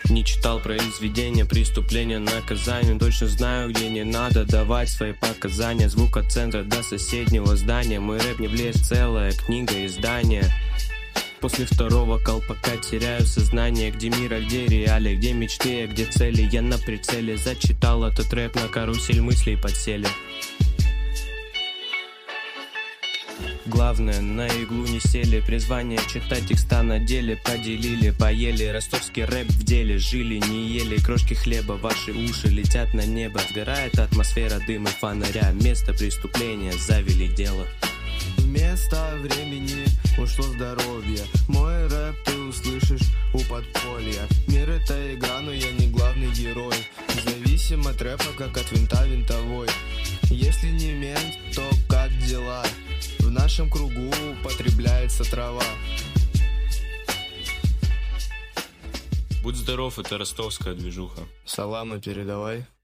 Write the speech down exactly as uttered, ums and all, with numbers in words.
Не читал произведения, преступления, наказания. Точно знаю, где не надо давать свои показания. Звук от центра до соседнего здания. Мой рэп не влез, целая книга издания. После второго колпака теряю сознание. Где мир, а где реалии, где мечты, а где цели. Я на прицеле зачитал этот рэп, на карусель мыслей подсели. Главное, на иглу не сели. Призвание читать текста на деле. Поделили, поели. Ростовский рэп в деле. Жили, не ели крошки хлеба. Ваши уши летят на небо. Сгорает атмосфера дыма фонаря. Место преступления, завели дело. Вместо времени ушло здоровье. Мой рэп ты услышишь у подполья. Мир это игра, но я не главный герой. Зависим от рэпа, как от винта винтовой. Если не мент, то как дела? В нашем кругу употребляется трава. Будь здоров, это ростовская движуха. Саламы передавай.